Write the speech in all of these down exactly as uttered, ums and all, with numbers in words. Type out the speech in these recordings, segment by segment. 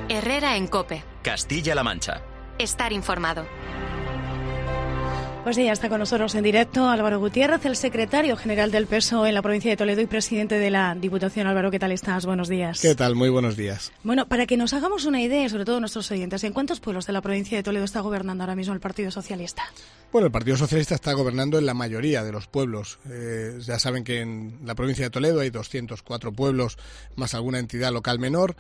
Herrera en COPE. Castilla-La Mancha. Estar informado. Pues ya está con nosotros en directo Álvaro Gutiérrez, el secretario general del P S O E en la provincia de Toledo y presidente de la Diputación. Álvaro, ¿qué tal estás? Buenos días. ¿Qué tal? Muy buenos días. Bueno, para que nos hagamos una idea, sobre todo nuestros oyentes, ¿en cuántos pueblos de la provincia de Toledo está gobernando ahora mismo el Partido Socialista? Bueno, el Partido Socialista está gobernando en la mayoría de los pueblos. Eh, ya saben que en la provincia de Toledo hay doscientos cuatro pueblos, más alguna entidad local menor,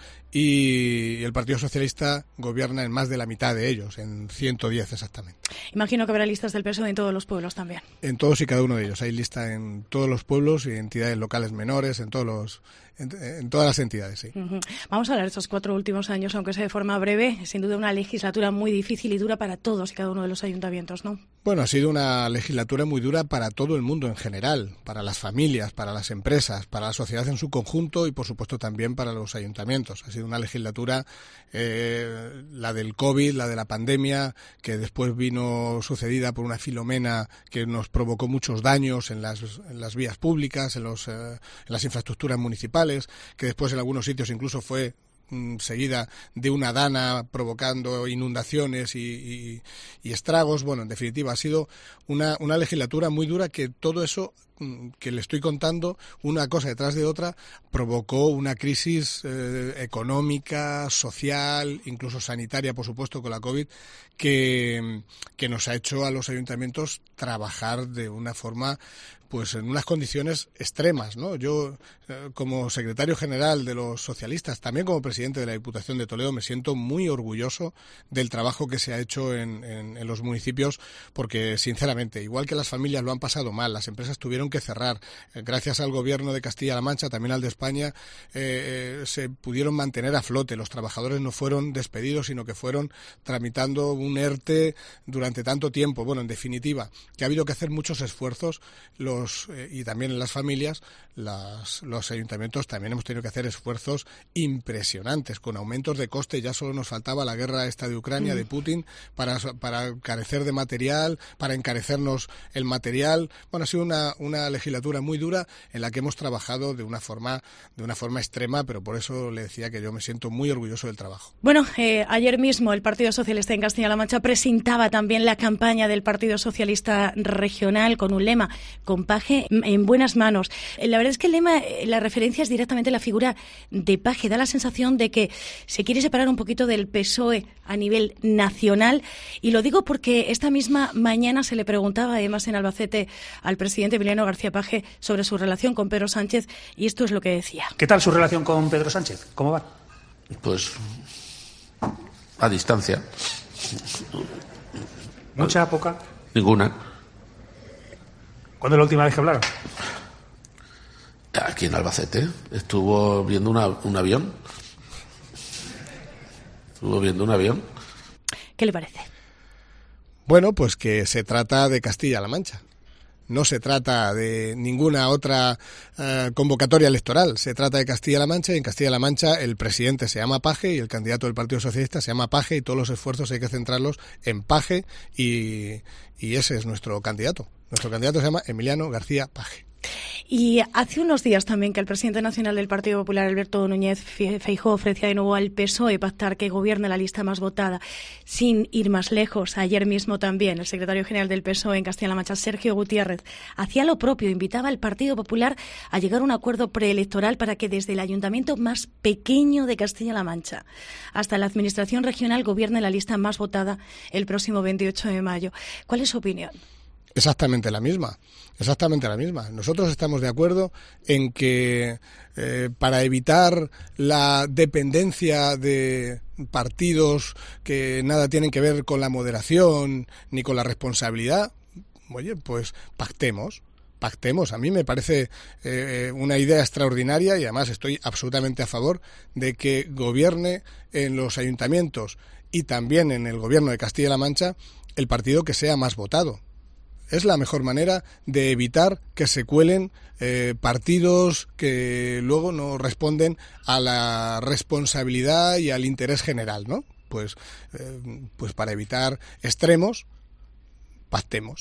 y el Partido Socialista gobierna en más de la mitad de ellos, en ciento diez exactamente. Imagino que habrá listas del P S O E en todos los pueblos también. En todos y cada uno de ellos. Hay lista en todos los pueblos y entidades locales menores, en todos los... En, en todas las entidades, sí. Uh-huh. Vamos a hablar de estos cuatro últimos años, aunque sea de forma breve. Sin duda una legislatura muy difícil y dura para todos y cada uno de los ayuntamientos, ¿no? Bueno, ha sido una legislatura muy dura para todo el mundo en general, para las familias, para las empresas, para la sociedad en su conjunto y, por supuesto, también para los ayuntamientos. Ha sido una legislatura, eh, la del COVID, la de la pandemia, que después vino sucedida por una Filomena que nos provocó muchos daños en las, en las vías públicas, en, los, eh, en las infraestructuras municipales, que después en algunos sitios incluso fue seguida de una dana provocando inundaciones y, y, y estragos. Bueno, en definitiva, ha sido una, una legislatura muy dura que todo eso que le estoy contando, una cosa detrás de otra, provocó una crisis eh, económica, social, incluso sanitaria, por supuesto, con la COVID, que, que nos ha hecho a los ayuntamientos trabajar de una forma, pues en unas condiciones extremas, ¿no? Yo, eh, como secretario general de los socialistas, también como presidente de la Diputación de Toledo, me siento muy orgulloso del trabajo que se ha hecho en, en, en los municipios, porque, sinceramente, igual que las familias lo han pasado mal, las empresas tuvieron que cerrar. Eh, gracias al gobierno de Castilla-La Mancha, también al de España, eh, eh, se pudieron mantener a flote. Los trabajadores no fueron despedidos, sino que fueron tramitando un ERTE durante tanto tiempo. Bueno, en definitiva, que ha habido que hacer muchos esfuerzos, los eh, y también en las familias, las, los ayuntamientos también hemos tenido que hacer esfuerzos impresionantes, con aumentos de coste. Ya solo nos faltaba la guerra esta de Ucrania, mm. de Putin, para, para carecer de material, para encarecernos el material. Bueno, ha sido una, una legislatura muy dura en la que hemos trabajado de una forma de una forma extrema, pero por eso le decía que yo me siento muy orgulloso del trabajo. Bueno, eh, ayer mismo el Partido Socialista en Castilla-La Mancha presentaba también la campaña del Partido Socialista Regional con un lema: con Paje en buenas manos. La verdad es que el lema, la referencia es directamente a la figura de Paje. Da la sensación de que se quiere separar un poquito del P S O E a nivel nacional, y lo digo porque esta misma mañana se le preguntaba, además en Albacete, al presidente Emiliano García Paje sobre su relación con Pedro Sánchez, y esto es lo que decía. ¿Qué tal su relación con Pedro Sánchez? ¿Cómo va? Pues a distancia. ¿Mucha, poca? Ninguna. ¿Cuándo es la última vez que hablaron? Aquí en Albacete. Estuvo viendo una, un avión. Estuvo viendo un avión. ¿Qué le parece? Bueno, pues que se trata de Castilla-La Mancha. No se trata de ninguna otra uh, convocatoria electoral. Se trata de Castilla-La Mancha, y en Castilla-La Mancha el presidente se llama Paje y el candidato del Partido Socialista se llama Paje, y todos los esfuerzos hay que centrarlos en Paje, y, y ese es nuestro candidato. Nuestro candidato se llama Emiliano García Paje. Y hace unos días también que el presidente nacional del Partido Popular, Alberto Núñez Feijóo, ofrecía de nuevo al P S O E pactar que gobierne la lista más votada. Sin ir más lejos, ayer mismo también el secretario general del P S O E en Castilla-La Mancha, Sergio Gutiérrez, hacía lo propio, invitaba al Partido Popular a llegar a un acuerdo preelectoral para que desde el ayuntamiento más pequeño de Castilla-La Mancha hasta la administración regional gobierne la lista más votada el próximo veintiocho de mayo. ¿Cuál es su opinión? Exactamente la misma, exactamente la misma. Nosotros estamos de acuerdo en que eh, para evitar la dependencia de partidos que nada tienen que ver con la moderación ni con la responsabilidad, oye, pues pactemos. Pactemos. A mí me parece eh, una idea extraordinaria, y además estoy absolutamente a favor de que gobierne en los ayuntamientos y también en el gobierno de Castilla-La Mancha el partido que sea más votado. Es la mejor manera de evitar que se cuelen eh, partidos que luego no responden a la responsabilidad y al interés general, ¿no? Pues, eh, pues para evitar extremos, pactemos.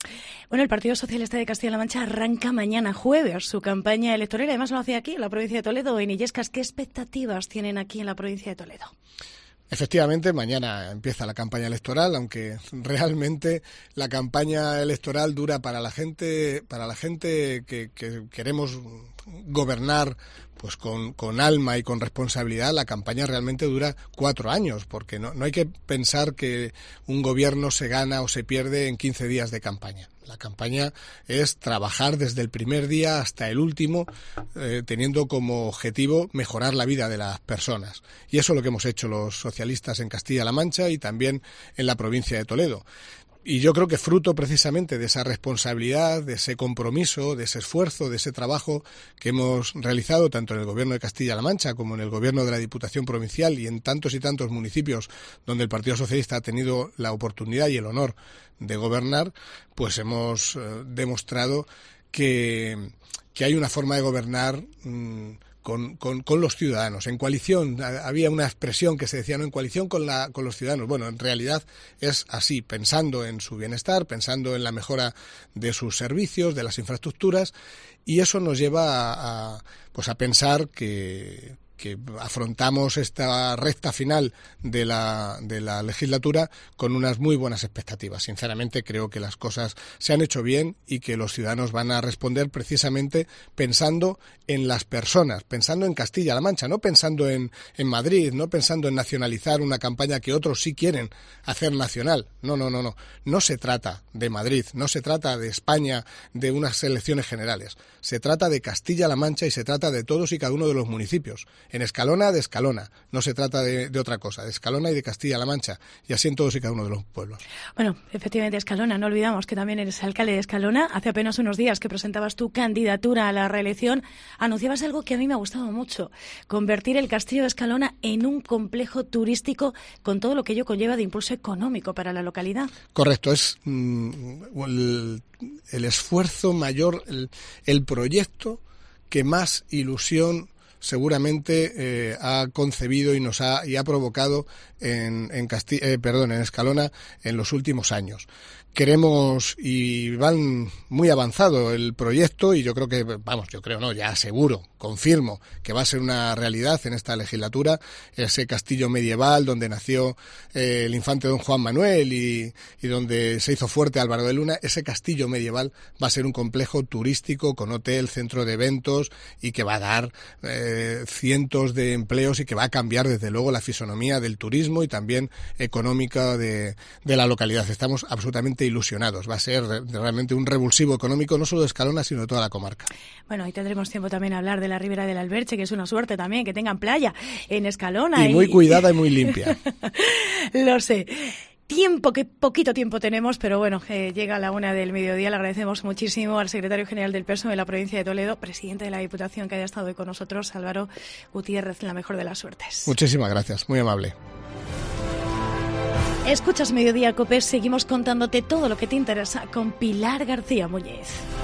Bueno, el Partido Socialista de Castilla-La Mancha arranca mañana jueves su campaña electoral. Además lo hace aquí, en la provincia de Toledo, en Illescas. ¿Qué expectativas tienen aquí en la provincia de Toledo? Efectivamente, mañana empieza la campaña electoral, aunque realmente la campaña electoral dura para la gente, para la gente que, que queremos gobernar pues con, con alma y con responsabilidad. La campaña realmente dura cuatro años, porque no, no hay que pensar que un gobierno se gana o se pierde en quince días de campaña. La campaña es trabajar desde el primer día hasta el último, eh, teniendo como objetivo mejorar la vida de las personas. Y eso es lo que hemos hecho los socialistas en Castilla-La Mancha y también en la provincia de Toledo. Y yo creo que fruto precisamente de esa responsabilidad, de ese compromiso, de ese esfuerzo, de ese trabajo que hemos realizado tanto en el Gobierno de Castilla-La Mancha como en el Gobierno de la Diputación Provincial y en tantos y tantos municipios donde el Partido Socialista ha tenido la oportunidad y el honor de gobernar, pues hemos eh, demostrado que, que hay una forma de gobernar mmm, Con, con, con los ciudadanos, en coalición. Había una expresión que se decía, ¿no?, en coalición con, la, con los ciudadanos. Bueno, en realidad es así, pensando en su bienestar, pensando en la mejora de sus servicios, de las infraestructuras, y eso nos lleva a, a, pues a pensar que, que afrontamos esta recta final de la, de la legislatura con unas muy buenas expectativas. Sinceramente creo que las cosas se han hecho bien y que los ciudadanos van a responder precisamente pensando en las personas, pensando en Castilla-La Mancha, no pensando en, en Madrid, no pensando en nacionalizar una campaña que otros sí quieren hacer nacional. No, no, no, no. No se trata de Madrid, no se trata de España, de unas elecciones generales. Se trata de Castilla-La Mancha y se trata de todos y cada uno de los municipios. En Escalona, de Escalona. No se trata de, de otra cosa, de Escalona y de Castilla-La Mancha. Y así en todos y cada uno de los pueblos. Bueno, efectivamente, Escalona. No olvidamos que también eres alcalde de Escalona. Hace apenas unos días que presentabas tu candidatura a la reelección, anunciabas algo que a mí me ha gustado mucho. Convertir el Castillo de Escalona en un complejo turístico con todo lo que ello conlleva de impulso económico para la localidad. Correcto. Es mm, el, el esfuerzo mayor, el, el proyecto que más ilusión seguramente eh, ha concebido y nos ha y ha provocado en en Casti- eh, perdón, en Escalona en los últimos años. Queremos, y van muy avanzado el proyecto, y yo creo que, vamos, yo creo no, ya aseguro, confirmo que va a ser una realidad en esta legislatura, ese castillo medieval donde nació eh, el infante don Juan Manuel y, y donde se hizo fuerte Álvaro de Luna. Ese castillo medieval va a ser un complejo turístico con hotel, centro de eventos, y que va a dar eh, cientos de empleos y que va a cambiar desde luego la fisonomía del turismo y también económica de, de la localidad. Estamos absolutamente ilusionados. Va a ser realmente un revulsivo económico, no solo de Escalona, sino de toda la comarca. Bueno, y tendremos tiempo también a hablar de la Ribera del Alberche, que es una suerte también, que tengan playa en Escalona. Y muy y... cuidada y muy limpia. Lo sé. Tiempo, que poquito tiempo tenemos, pero bueno, eh, llega la una del mediodía. Le agradecemos muchísimo al secretario general del P S O E de la provincia de Toledo, presidente de la Diputación, que haya estado hoy con nosotros, Álvaro Gutiérrez. La mejor de las suertes. Muchísimas gracias, muy amable. Escuchas Mediodía Cope, seguimos contándote todo lo que te interesa con Pilar García Muñiz.